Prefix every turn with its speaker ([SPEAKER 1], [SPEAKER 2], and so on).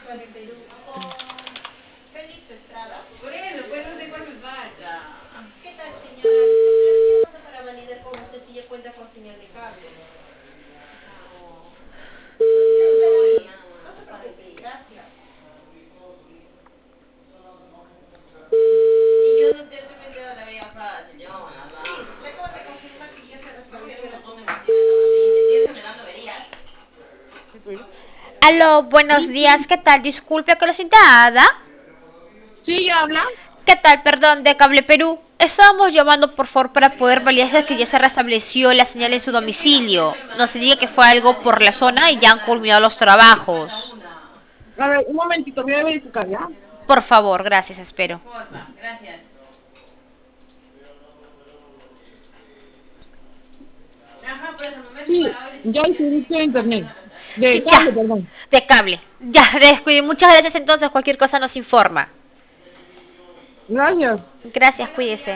[SPEAKER 1] Félix Estrada.
[SPEAKER 2] Por eso, pues no sé cuál me falta.
[SPEAKER 1] ¿Qué tal, señora? Estoy llamando para validar con usted si ya cuenta con señal de cable. Sí, no se preocupe, gracias.
[SPEAKER 2] Y yo no te estoy metiendo la vida fácil, yo, nada.
[SPEAKER 1] Sí, le acabo de confirmar que ya se
[SPEAKER 2] No me
[SPEAKER 1] restableció
[SPEAKER 2] un
[SPEAKER 1] la
[SPEAKER 2] montón de
[SPEAKER 1] señal.
[SPEAKER 2] cuestiones así, tienes que me dan averías.
[SPEAKER 3] Aló, buenos días, ¿qué tal? Disculpe que lo sienta Ada.
[SPEAKER 4] Sí, habla.
[SPEAKER 3] ¿Qué tal? Perdón, de Cable Perú. Estábamos llamando por favor para poder validar que ya se restableció la señal en su domicilio. No se diga que fue algo por la zona y ya han culminado los trabajos.
[SPEAKER 4] A ver, un momentito, voy a verificar, ¿ya?
[SPEAKER 3] Por favor, gracias, espero.
[SPEAKER 2] Porfa, gracias. Ajá, por eso, momento
[SPEAKER 4] Sí,
[SPEAKER 2] para ver
[SPEAKER 4] ya hay
[SPEAKER 2] si así.
[SPEAKER 4] servicio de internet. De cable,
[SPEAKER 3] Ya,
[SPEAKER 4] perdón.
[SPEAKER 3] de cable. Ya, descuide. Muchas gracias entonces, cualquier cosa nos informa.
[SPEAKER 4] Gracias.
[SPEAKER 3] Gracias, cuídese.